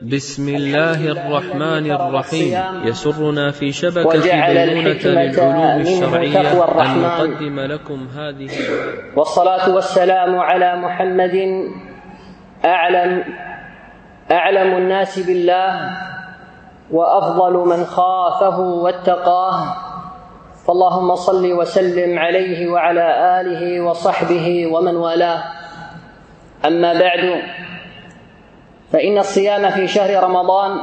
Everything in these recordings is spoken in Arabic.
بسم الله الرحمن الرحيم. يسرنا في شبكة بينونة للعلوم الشرعية أن نقدم لكم هذه والصلاة والسلام على محمد أعلم الناس بالله وأفضل من خافه واتقاه، فاللهم صل وسلم عليه وعلى آله وصحبه ومن والاه. أما بعد، فإن الصيام في شهر رمضان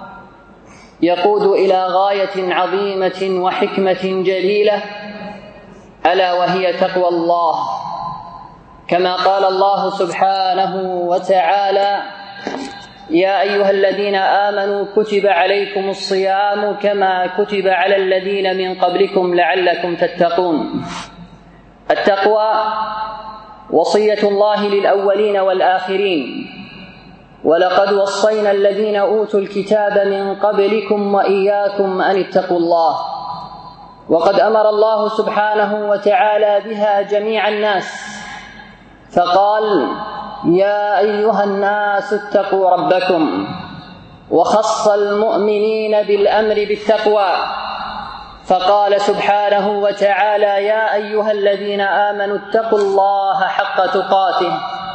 يقود إلى غاية عظيمة وحكمة جليلة، ألا وهي تقوى الله، كما قال الله سبحانه وتعالى: يا أيها الذين آمنوا كتب عليكم الصيام كما كتب على الذين من قبلكم لعلكم تتقون. التقوى وصية الله للأولين والآخرين، ولقد وصينا الذين أوتوا الكتاب من قبلكم وإياكم أن اتقوا الله. وقد أمر الله سبحانه وتعالى بها جميع الناس، فقال: يا أيها الناس اتقوا ربكم، وخص المؤمنين بالأمر بالتقوى، فقال سبحانه وتعالى: يا أيها الذين آمنوا اتقوا الله حق تقاته،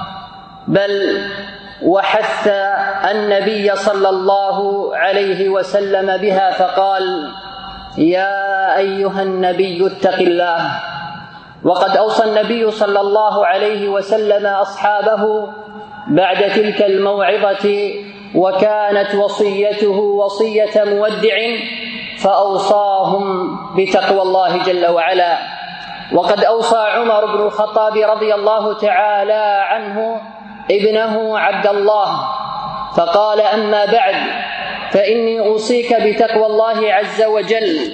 بل وحث النبي صلى الله عليه وسلم بها، فقال: يا أيها النبي اتق الله. وقد أوصى النبي صلى الله عليه وسلم أصحابه بعد تلك الموعظة، وكانت وصيته وصية مودع، فأوصاهم بتقوى الله جل وعلا. وقد أوصى عمر بن الخطاب رضي الله تعالى عنه ابنه عبد الله، فقال: أما بعد، فإني أوصيك بتقوى الله عز وجل،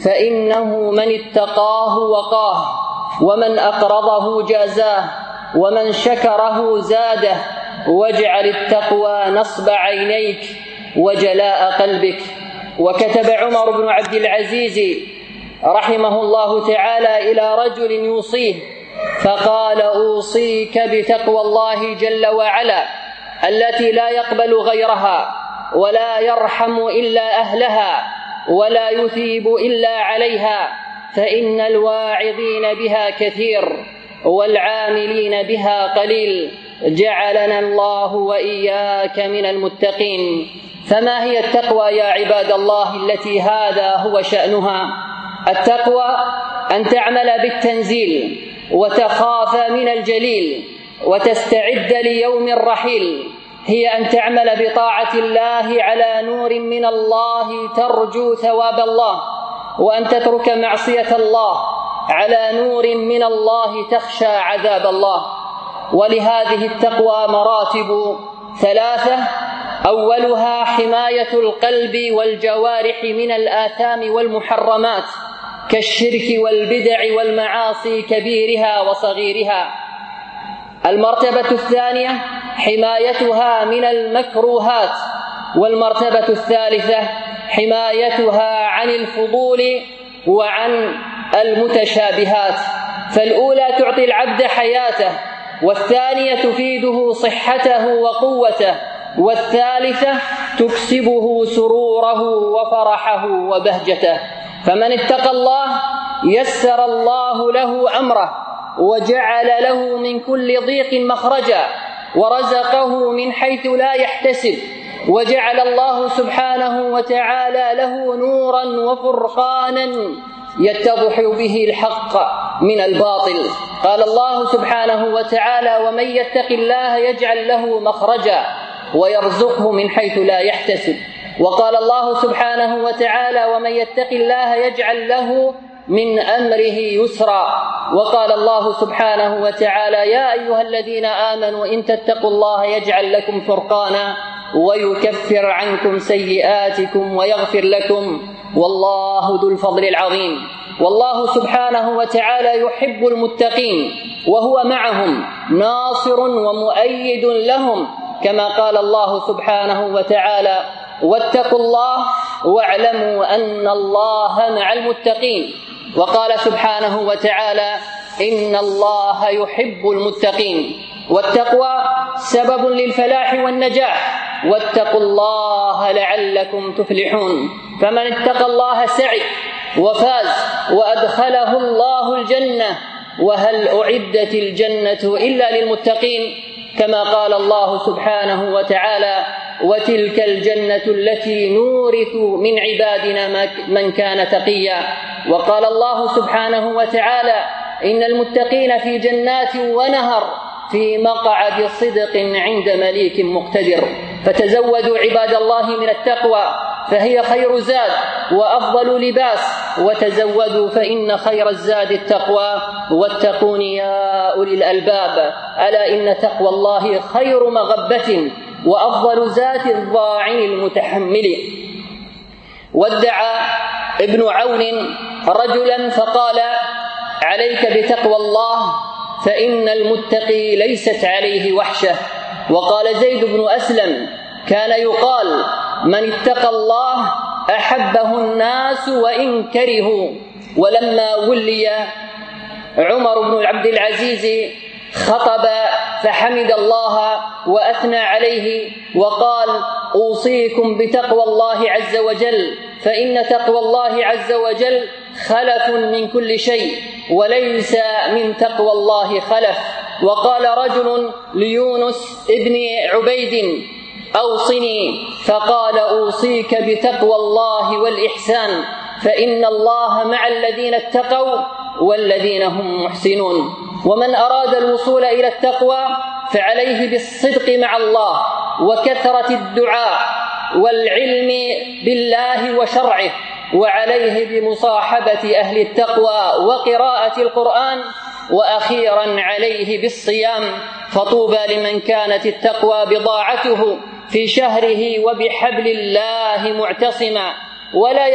فإنه من اتقاه وقاه، ومن أقرضه جازاه، ومن شكره زاده، واجعل التقوى نصب عينيك وجلاء قلبك. وكتب عمر بن عبد العزيز رحمه الله تعالى إلى رجل يوصيه، فقال: أوصيك بتقوى الله جل وعلا التي لا يقبل غيرها، ولا يرحم إلا أهلها، ولا يثيب إلا عليها، فإن الواعظين بها كثير والعاملين بها قليل، جعلنا الله وإياك من المتقين. فما هي التقوى يا عباد الله التي هذا هو شأنها؟ التقوى أن تعمل بالتنزيل، وتخاف من الجليل، وتستعد ليوم الرحيل. هي أن تعمل بطاعة الله على نور من الله ترجو ثواب الله، وأن تترك معصية الله على نور من الله تخشى عذاب الله. ولهذه التقوى مراتب ثلاثة: أولها حماية القلب والجوارح من الآثام والمحرمات كالشرك والبدع والمعاصي كبيرها وصغيرها. المرتبة الثانية حمايتها من المكروهات. والمرتبة الثالثة حمايتها عن الفضول وعن المتشابهات. فالأولى تعطي العبد حياته، والثانية تفيده صحته وقوته، والثالثة تكسبه سروره وفرحه وبهجته. فمن اتقى الله يسر الله له أمره، وجعل له من كل ضيق مخرجا، ورزقه من حيث لا يحتسب، وجعل الله سبحانه وتعالى له نورا وفرقانا يتضح به الحق من الباطل. قال الله سبحانه وتعالى: ومن يتق الله يجعل له مخرجا ويرزقه من حيث لا يحتسب. وقال الله سبحانه وتعالى: ومن يتق الله يجعل له من أمره يسرا. وقال الله سبحانه وتعالى: يا أيها الذين آمنوا إن تتقوا الله يجعل لكم فرقانا ويكفر عنكم سيئاتكم ويغفر لكم، والله ذو الفضل العظيم. والله سبحانه وتعالى يحب المتقين، وهو معهم ناصر ومؤيد لهم، كما قال الله سبحانه وتعالى: واتقوا الله واعلموا أن الله مع المتقين. وقال سبحانه وتعالى: إن الله يحب المتقين. والتقوى سبب للفلاح والنجاح، واتقوا الله لعلكم تفلحون. فمن اتقى الله سعد وفاز وأدخله الله الجنة. وهل أعدت الجنة إلا للمتقين؟ كما قال الله سبحانه وتعالى: وتلك الجنة التي نورث من عبادنا من كان تقيا. وقال الله سبحانه وتعالى: إن المتقين في جنات ونهر في مقعد صدق عند مليك مقتدر. فتزودوا عباد الله من التقوى فهي خير زاد وأفضل لباس، وتزودوا فإن خير الزاد التقوى، واتقون يا أولي الألباب، ألا إن تقوى الله خير مغبة وأفضل زاد الضاعن المتحمل. وادعى ابن عون رجلا فقال: عليك بتقوى الله فإن المتقي ليست عليه وحشة. وقال زيد بن أسلم: كان يقال: من اتقى الله أحبه الناس وإن كرهوا. ولما ولي عمر بن عبد العزيز خطب فحمد الله وأثنى عليه وقال: أوصيكم بتقوى الله عز وجل، فإن تقوى الله عز وجل خلف من كل شيء، وليس من تقوى الله خلف. وقال رجل ليونس ابن عبيد: أوصني، فقال: أوصيك بتقوى الله والإحسان، فإن الله مع الذين اتقوا والذين هم محسنون. ومن أراد الوصول إلى التقوى فعليه بالصدق مع الله وكثرة الدعاء والعلم بالله وشرعه، وعليه بمصاحبة أهل التقوى وقراءة القرآن، وأخيرا عليه بالصيام. فطوبى لمن كانت التقوى بضاعته في شهره وبحبل الله معتصما. ولا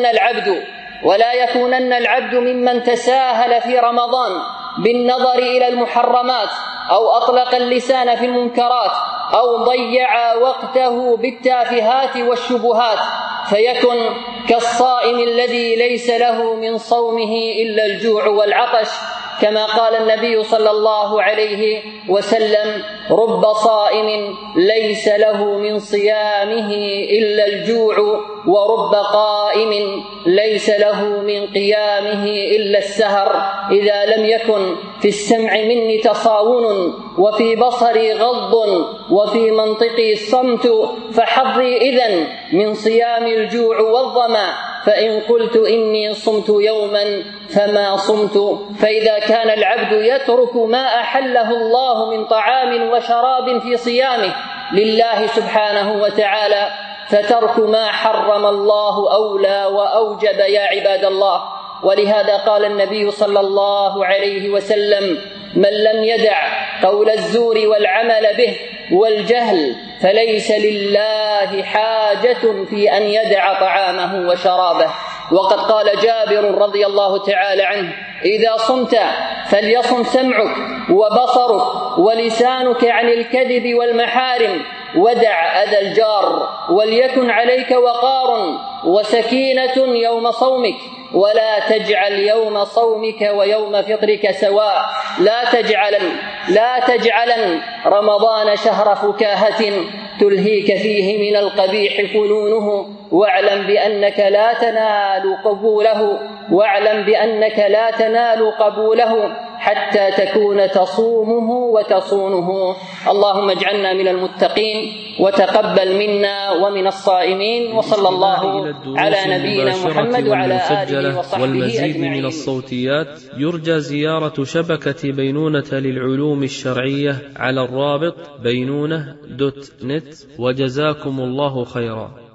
يكونن العبد ممن تساهل في رمضان بالنظر إلى المحرمات، أو أطلق اللسان في المنكرات، أو ضيع وقته بالتافهات والشبهات، فيكن كالصائم الذي ليس له من صومه إلا الجوع والعطش. كما قال النبي صلى الله عليه وسلم: رب صائم ليس له من صيامه إلا الجوع، ورب قائم ليس له من قيامه إلا السهر. إذا لم يكن في السمع مني تصاون، وفي بصري غض، وفي منطقي الصمت، فحظي إذن من صيام الجوع والظما. فإن قلت إني صمت يوما فما صمت. فإذا كان العبد يترك ما أحله الله من طعام وشراب في صيامه لله سبحانه وتعالى، فترك ما حرم الله أولى وأوجب يا عباد الله. ولهذا قال النبي صلى الله عليه وسلم: من لم يدع قول الزور والعمل به والجهل فليس لله حاجة في أن يدع طعامه وشرابه. وقد قال جابر رضي الله تعالى عنه: إذا صمت فليصم سمعك وبصرك ولسانك عن الكذب والمحارم، ودع أذى الجار، وليكن عليك وقار وسكينة يوم صومك، ولا تجعل يوم صومك ويوم فطرك سواء. لا تجعلن رمضان شهر فكاهة تلهيك فيه من القبيح فنونه، واعلم بأنك لا تنال قبوله حتى تكون تصومه وتصونه. اللهم اجعلنا من المتقين وتقبل منا ومن الصائمين. وصلى الله على نبينا محمد وعلى آله وصحبه والمزيد أجمعين. من الصوتيات يرجى زيارة شبكة بينونة للعلوم الشرعية على الرابط بينونة.net. وجزاكم الله خيرا.